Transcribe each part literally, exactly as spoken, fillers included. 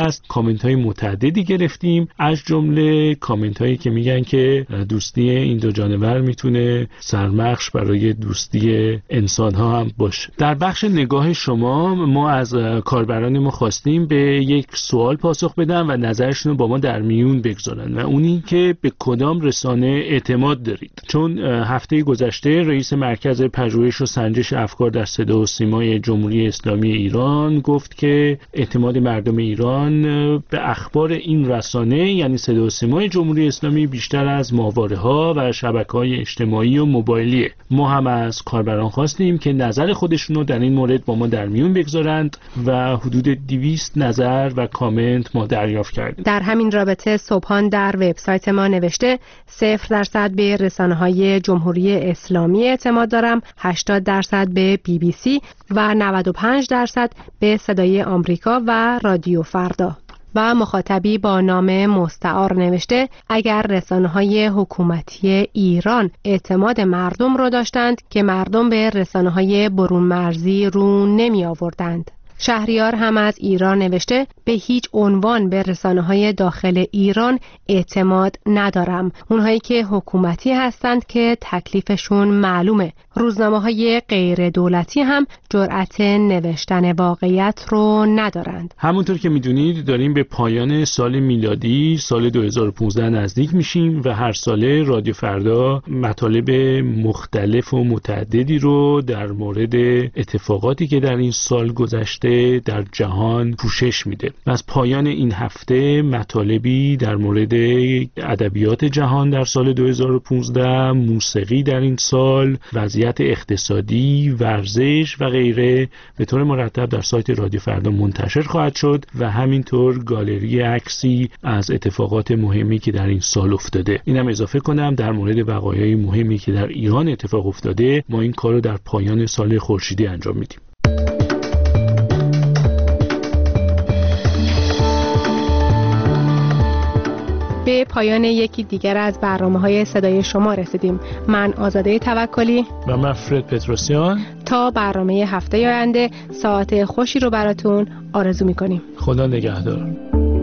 هست. کامنت های متعددی گرفتیم، از جمله کامنت هایی که میگن که دوستی این دو جانور میتونه سرمخش برای دوستی انسان ها هم باشه. در بخش نگاه شما ما از کاربران ما خواستیم به یک سوال پاسخ بدن و نظرشون رو با ما در میون بگذارن و اونی که به کدام رسانه اعتماد دارید. چون هفته گذشته رئیس مرکز پژوهش و سنجش افکار در صدا و سیمای جمهوری اسلامی ایران گفت که اعتماد مردم ایران به اخبار این رسانه یعنی صدا و سیمای جمهوری اسلامی بیشتر از ماهواره‌ها و شبکه‌های اجتماعی و موبایلیه. ما هم از کاربران خواستیم که نظر خودشون رو در این مورد با ما در میون بگذارند و حدود دویست نظر و کامنت ما دریافت کردیم. در همین رابطه صبحان در وبسایت ما نوشته صفر درصد به رسانه‌های جمهوری اسلامی اعتماد دارم، هشتاد درصد به بی بی سی و نود و پنج درصد به صدای آمریکا و رادیو فردا. و مخاطبی با نام مستعار نوشته اگر رسانه‌های حکومتی ایران اعتماد مردم را داشتند که مردم به رسانه‌های برون مرزی رو نمی آوردند. شهریار هم از ایران نوشته به هیچ عنوان به رسانه‌های داخل ایران اعتماد ندارم. اونهایی که حکومتی هستند که تکلیفشون معلومه. روزنامه‌های غیر دولتی هم جرأت نوشتن واقعیت رو ندارند. همونطور که میدونید داریم به پایان سال میلادی سال دو هزار و پانزده نزدیک میشیم و هر ساله رادیو فردا مطالب مختلف و متعددی رو در مورد اتفاقاتی که در این سال گذشته در جهان پوشش میده. از پایان این هفته مطالبی در مورد ادبیات جهان در سال دو هزار و پانزده، موسیقی در این سال، وضعیت اقتصادی، ورزش و غیره به طور مرتب در سایت رادیو فردا منتشر خواهد شد و همینطور گالری عکسی از اتفاقات مهمی که در این سال افتاده. اینم اضافه کنم در مورد وقایع مهمی که در ایران اتفاق افتاده ما این کارو در پایان سال خورشیدی انجام میدیم. به پایان یکی دیگر از برنامه‌های صدای شما رسیدیم. من آزاده توکلی و من فرد پتروسیان تا برنامه هفته آینده ساعت خوشی رو براتون آرزو می‌کنیم. خدا نگهدار.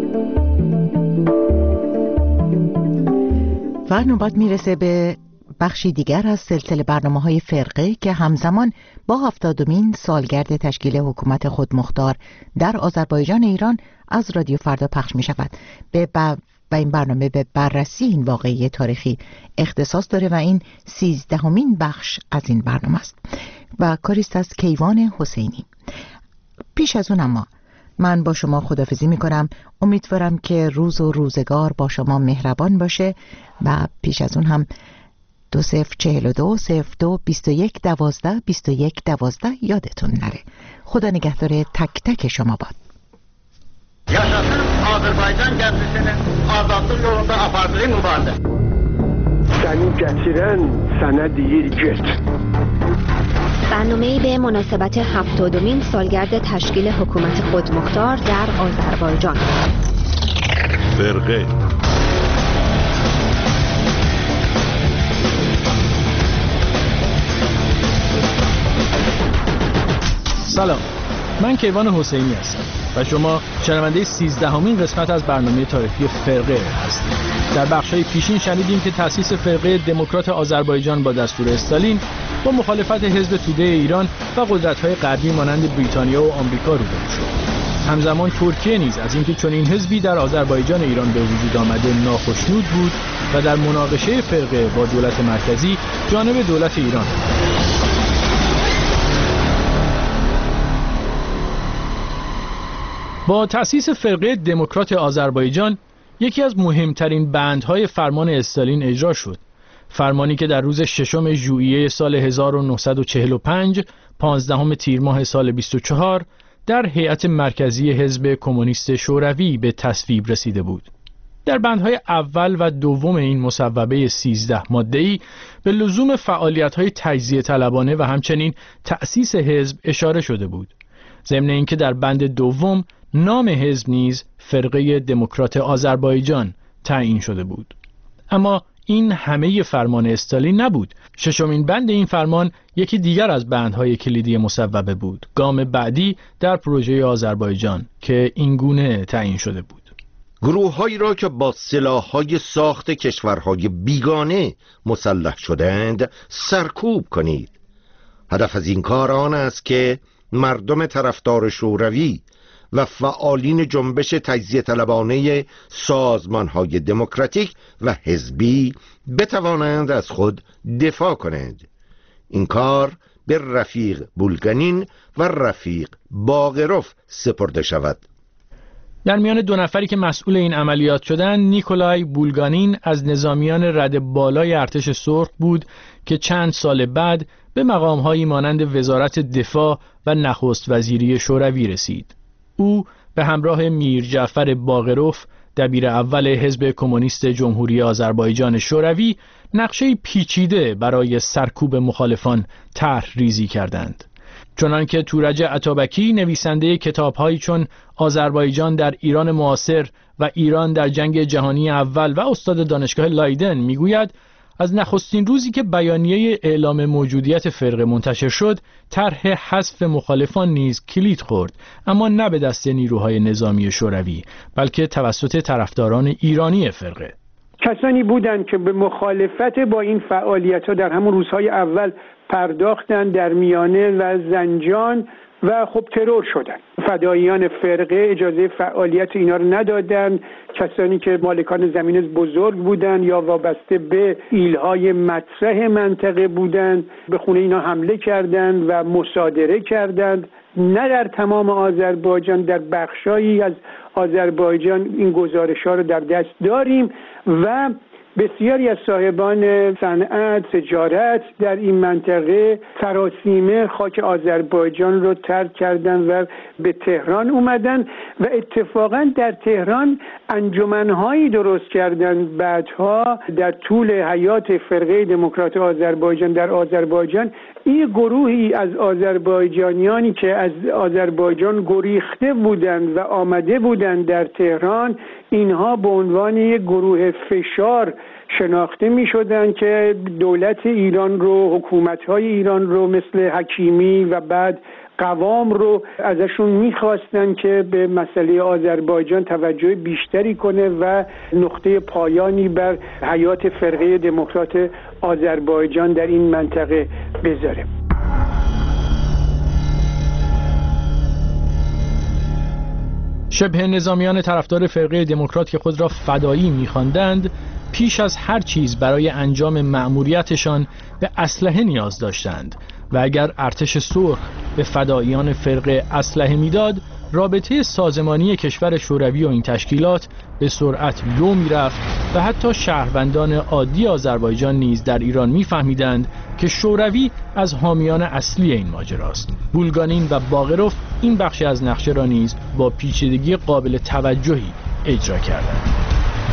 و نوبت میرسه به بخشی دیگر از سلسله برنامه‌های فرقه که همزمان با هفتادمین سالگرد تشکیل حکومت خودمختار در آذربایجان ایران از رادیو فردا پخش می‌شود. به ب... و این برنامه به بررسی این واقعه تاریخی اختصاص داره و این سیزدهمین بخش از این برنامه است و کاریست از کیوان حسینی. پیش از اون اما من با شما خداحافظی میکنم. امیدوارم که روز و روزگار با شما مهربان باشه و پیش از اون هم دو صفر چهل و دو صفر دو بیست و یک دوازده بیست و یک دوازده یادتون نره. خدا نگهدار تک تک شما باد. Yaşasın Azərbaycan gəmisinin azadlıq yolunda apardığı mübarizə. Səni gətirən sənə deyir get. برنامه‌ای به مناسبت هفتادمین سالگرد تشکیل حکومت خودمختار در آذربایجان. فرقه سلام، من کیوان حسینی هستم و شما شنونده سیزدهمین قسمت از برنامه تاریخی فرقه هستید. در بخش‌های پیشین شنیدیم که تأسیس فرقه دموکرات آذربایجان با دستور استالین با مخالفت حزب توده ایران و قدرت‌های غربی مانند بریتانیا و آمریکا روبرو شد. همزمان ترکیه نیز از اینکه چنین حزبی در آذربایجان ایران به وجود آمده ناخشنود بود و در مناقشه فرقه با دولت مرکزی جانب دولت ایران. با تأسیس فرقه دموکرات آذربایجان یکی از مهمترین بندهای فرمان استالین اجرا شد. فرمانی که در روز ششم ژوئیه سال هزار و نهصد و چهل و پنج، پانزدهم تیر ماه سال بیست و چهار در هیئت مرکزی حزب کمونیست شوروی به تصویب رسیده بود. در بندهای اول و دوم این مصوبه سیزده ماده‌ای به لزوم فعالیت‌های تجزیه طلبانه و همچنین تأسیس حزب اشاره شده بود. ضمن اینکه در بند دوم نام حزب نیز فرقه دموکرات آذربایجان تعیین شده بود. اما این همه فرمان استالین نبود. ششمین بند این فرمان یکی دیگر از بندهای کلیدی مصوبه بود، گام بعدی در پروژه آذربایجان که اینگونه تعیین شده بود: گروه‌هایی را که با سلاح‌های ساخت کشورهای بیگانه مسلح شدند سرکوب کنید. هدف از این کار آن است که مردم طرفدار شوروی و فعالین جنبش تجزیه طلبانه سازمان‌های دموکراتیک و حزبی بتوانند از خود دفاع کنند. این کار به رفیق بولگانین و رفیق باغروف سپرده شود. در میان دو نفری که مسئول این عملیات شدند، نیکولای بولگانین از نظامیان رد بالای ارتش سرخ بود که چند سال بعد به مقام‌هایی مانند وزارت دفاع و نخست وزیری شوروی رسید. او به همراه میر جعفر باغروف، دبیر اول حزب کمونیست جمهوری آذربایجان شوروی، نقشه پیچیده برای سرکوب مخالفان طرح ریزی کردند. چنانکه تورج اتابکی، نویسنده کتاب‌هایی چون آذربایجان در ایران معاصر و ایران در جنگ جهانی اول و استاد دانشگاه لایدن میگوید، از نخستین روزی که بیانیه اعلام موجودیت فرقه منتشر شد، طرح حذف مخالفان نیز کلید خورد، اما نه به دست نیروهای نظامی شوروی، بلکه توسط طرفداران ایرانی فرقه. کسانی بودند که به مخالفت با این فعالیت‌ها در همون روزهای اول پرداختند در میانه و زنجان و خب ترور شدند. فداییان فرقه اجازه فعالیت اینا رو ندادن. کسانی که مالکان زمین بزرگ بودند یا وابسته به ایلهای مطرح منطقه بودند به خونه اینا حمله کردند و مصادره کردند. نه در تمام آذربایجان، در بخشایی از آذربایجان این گزارش‌ها رو در دست داریم و بسیاری از صاحبان صنعت، تجارت در این منطقه سراسیمه خاک آذربایجان رو ترک کردن و به تهران اومدن و اتفاقا در تهران انجمن‌هایی درست کردن. بعدها در طول حیات فرقه دموکرات آذربایجان در آذربایجان این گروهی از آذربایجانیانی که از آذربایجان گریخته بودند و آمده بودند در تهران، اینها به عنوان یک گروه فشار شناخته می شدند که دولت ایران رو، حکومت‌های ایران رو مثل حکیمی و بعد قوام رو ازشون می‌خواستن که به مسئله آذربایجان توجه بیشتری کنه و نقطه پایانی بر حیات فرقه دموکرات آذربایجان در این منطقه بذاره. شبه نظامیان طرفدار فرقه دموکرات که خود را فدایی می‌خواندند، پیش از هر چیز برای انجام مأموریتشان به اسلحه نیاز داشتند و اگر ارتش سرخ به فداییان فرقه اسلحه میداد، رابطه سازمانی کشور شوروی و این تشکیلات به سرعت لو میرفت و حتی شهروندان عادی آذربایجان نیز در ایران میفهمیدند که شوروی از حامیان اصلی این ماجراست. بولگانین و باغروف این بخشی از نقشه را نیز با پیچیدگی قابل توجهی اجرا کردند.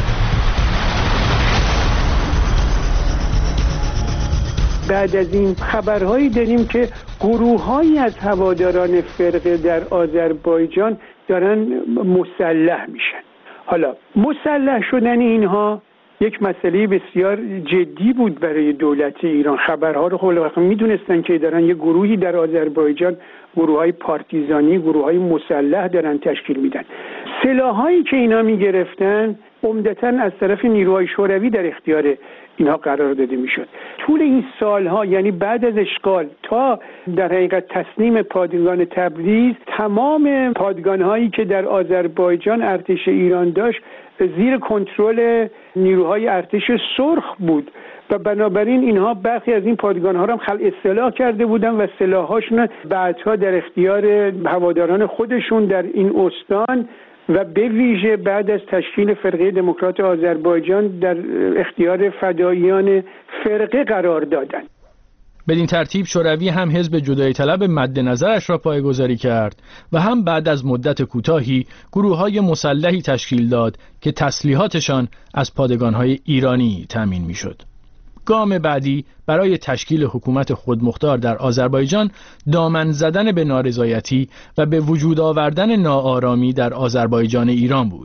بعد از این خبرهایی داریم که گروه‌هایی از هواداران فرقه در آذربایجان دارن مسلح میشن. حالا مسلح شدن اینها یک مسئله بسیار جدی بود برای دولت ایران. خبرها رو خب میدونستن که دارن یه گروهی در آذربایجان، گروه‌های پارتیزانی، گروه‌های مسلح دارن تشکیل میدن. سلاحایی که اینا میگرفتن عمدتاً از طرف نیروهای شوروی در اختیار اینها قرار داده میشد. طول این سالها، یعنی بعد از اشغال تا در حقیقت تسلیم پادگان تبریز، تمام پادگان‌هایی که در آذربایجان ارتش ایران داشت زیر کنترل نیروهای ارتش سرخ بود و بنابراین اینها برخی از این پادگان‌ها را هم خلع اصلاح کرده بودن و سلاح‌هاشون بعدها در اختیار هواداران خودشون در این استان و به ویژه بعد از تشکیل فرقه دموکرات آذربایجان در اختیار فداییان فرقه قرار دادند. بدین ترتیب شوروی هم حزب جدایی طلب مد نظرش را پایه‌گذاری کرد و هم بعد از مدت کوتاهی گروه‌های مسلحی تشکیل داد که تسلیحاتشان از پادگان‌های ایرانی تامین می‌شد. گام بعدی برای تشکیل حکومت خودمختار در آذربایجان دامن زدن به نارضایتی و به وجود آوردن ناآرامی در آذربایجان ایران بود.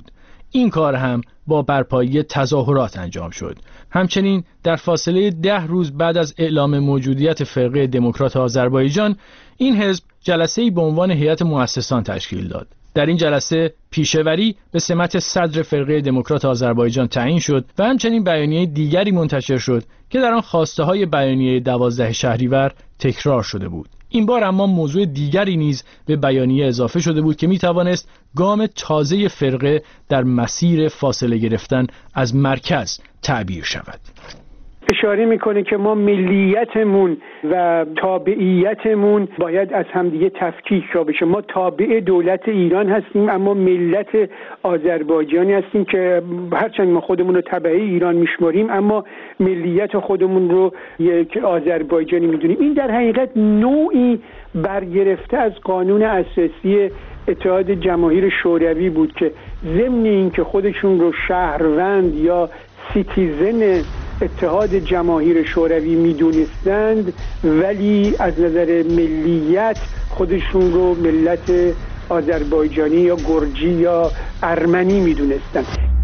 این کار هم با برپایی تظاهرات انجام شد. همچنین در فاصله ده روز بعد از اعلام موجودیت فرقه دموکرات آذربایجان، این حزب جلسه‌ای به عنوان هیئت مؤسسان تشکیل داد. در این جلسه پیشه‌وری به سمت صدر فرقه دموکرات آذربایجان تعیین شد و همچنین بیانیه دیگری منتشر شد که در آن خواسته‌های بیانیه دوازده شهریور تکرار شده بود. این بار اما موضوع دیگری نیز به بیانیه اضافه شده بود که میتوانست گام تازه فرقه در مسیر فاصله گرفتن از مرکز تعبیر شود. اشاره میکنه که ما ملیتمون و تابعیتمون باید از همدیگه تفکیک بشه. ما تابع دولت ایران هستیم اما ملت آذربایجانی هستیم که هرچند ما خودمون رو تبع ایران میشماریم اما ملیت خودمون رو یک آذربایجانی میدونیم. این در حقیقت نوعی برگرفته از قانون اساسی اتحاد جماهیر شوروی بود که ضمن این که خودشون رو شهروند یا سیتیزن اتحاد جماهیر شوروی میدونستند، ولی از نظر ملیت خودشون رو ملت آذربایجانی یا گرجی یا ارمنی میدونستند.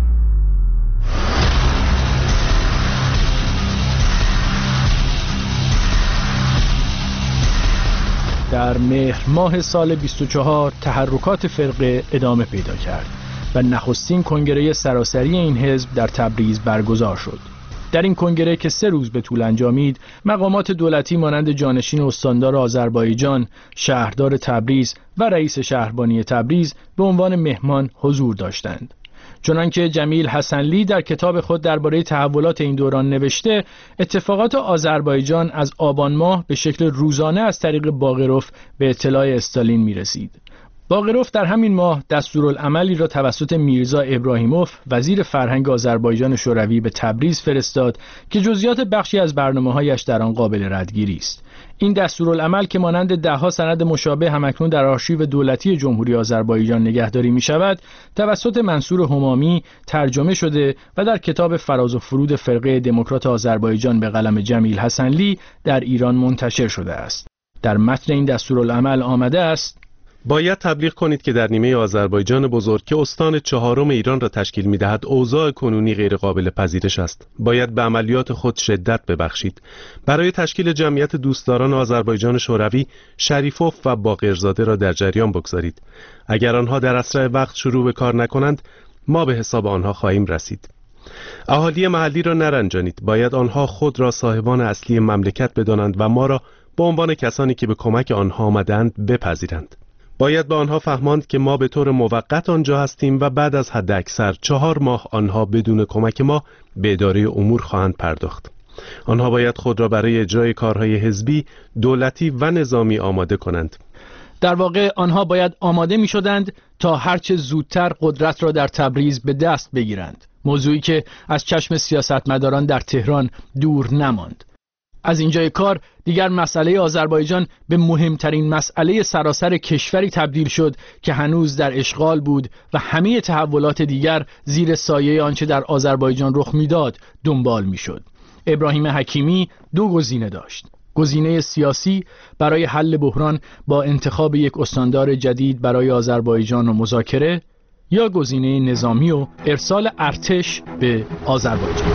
در مهر ماه سال بیست و چهار تحرکات فرقه ادامه پیدا کرد و نخستین کنگره سراسری این حزب در تبریز برگزار شد. در این کنگره که سه روز به طول انجامید، مقامات دولتی مانند جانشین استاندار آذربایجان، شهردار تبریز و رئیس شهربانی تبریز به عنوان مهمان حضور داشتند. چنانکه جمیل حسنلی در کتاب خود درباره تحولات این دوران نوشته، اتفاقات آذربایجان از آبان ماه به شکل روزانه از طریق باقروف به اطلاع استالین می رسید. باقروف در همین ماه دستورالعملی را توسط میرزا ابراهیموف وزیر فرهنگ آذربایجان شوروی به تبریز فرستاد که جزئیات بخشی از برنامه‌هایش در آن قابل ردگیری است. این دستورالعمل که مانند ده‌ها سند مشابه همکنون در آرشیو دولتی جمهوری آذربایجان نگهداری می‌شود، توسط منصور همامی ترجمه شده و در کتاب فراز و فرود فرقه دموکرات آذربایجان به قلم جمیل حسنلی در ایران منتشر شده است. در متن این دستورالعمل آمده است: باید تبلیغ کنید که در نیمه آذربایجان بزرگ که استان چهارم ایران را تشکیل می‌دهد اوضاع کنونی غیرقابل پذیرش است. باید به عملیات خود شدت ببخشید. برای تشکیل جمعیت دوستداران آذربایجان شوروی، شریفوف و باقرزاده را در جریان بگذارید. اگر آنها در اسرع وقت شروع به کار نکنند، ما به حساب آنها خواهیم رسید. اهالی محلی را نرنجانید. باید آنها خود را صاحبان اصلی مملکت بدانند و ما را به عنوان کسانی که به کمک آنها آمدند بپذیرند. باید به آنها فهماند که ما به طور موقت آنجا هستیم و بعد از حد اکثر چهار ماه آنها بدون کمک ما به اداره امور خواهند پرداخت. آنها باید خود را برای اجرای کارهای حزبی، دولتی و نظامی آماده کنند. در واقع آنها باید آماده می شدند تا هرچه زودتر قدرت را در تبریز به دست بگیرند. موضوعی که از چشم سیاستمداران در تهران دور نماند. از اینجای کار دیگر مسئله آذربایجان به مهمترین مسئله سراسر کشوری تبدیل شد که هنوز در اشغال بود و همه تحولات دیگر زیر سایه آنچه در آذربایجان رخ میداد دنبال میشد. ابراهیم حکیمی دو گزینه داشت: گزینه سیاسی برای حل بحران با انتخاب یک استاندار جدید برای آذربایجان و مذاکره، یا گزینه نظامی و ارسال ارتش به آذربایجان.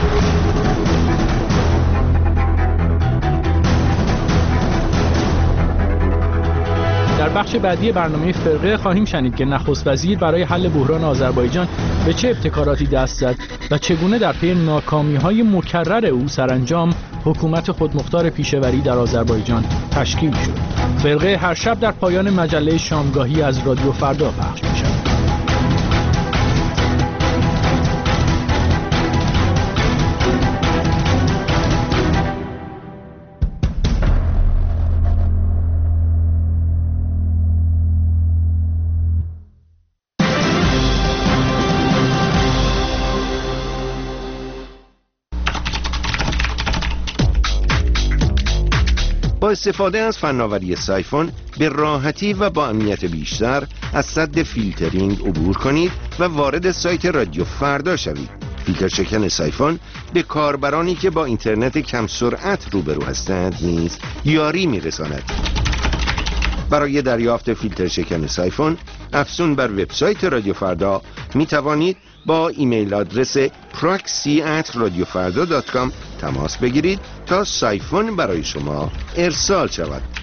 در بخش بعدی برنامه فرقه خواهیم شنید که نخست وزیر برای حل بحران آذربایجان به چه ابتکاراتی دست زد و چگونه در پی ناکامی‌های مکرر او سرانجام حکومت خودمختار پیشه‌وری در آذربایجان تشکیل شد. فرقه هر شب در پایان مجله شامگاهی از رادیو فردا پخش می‌شود. با استفاده از فناوری سایفون به راحتی و با امنیت بیشتر از سد فیلترینگ عبور کنید و وارد سایت رادیو فردا شوید. فیلتر شکن سایفون به کاربرانی که با اینترنت کم سرعت روبرو هستند نیز یاری می‌رساند. برای دریافت فیلتر شکن سایفون افزون بر وبسایت رادیو فردا می توانید با ایمیل آدرس پراکسی ات رادیو فردا دات کام تماس بگیرید تا سایفون برای شما ارسال شود.